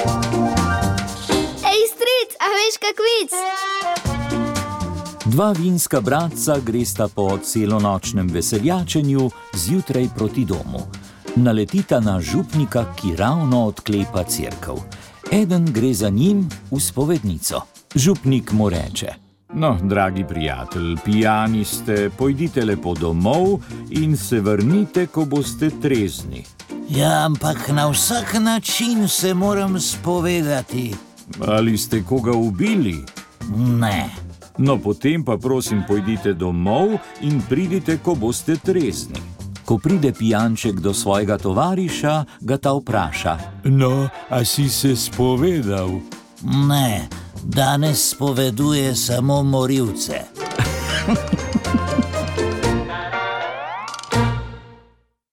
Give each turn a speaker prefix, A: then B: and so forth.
A: Ej, stric, a veš kak vic?
B: Dva vinska bratca gresta po celonočnem veseljačenju zjutraj proti domu. Naletita na župnika, ki ravno odklepa cerkev. Eden gre za njim v spovednico. Župnik mu reče:
C: No, dragi prijatelj, pijani ste, pojdite lepo domov in se vrnite, ko boste trezni.
D: Ja, ampak na vsak način se moram spovedati.
C: Ali ste koga ubili?
D: Ne.
C: No, potem pa prosim pojdite domov in pridite, ko boste trezni.
B: Ko pride pijanček do svojega tovariša, ga ta vpraša:
E: No, a si se spovedal?
D: Ne, danes spoveduje samo morilce.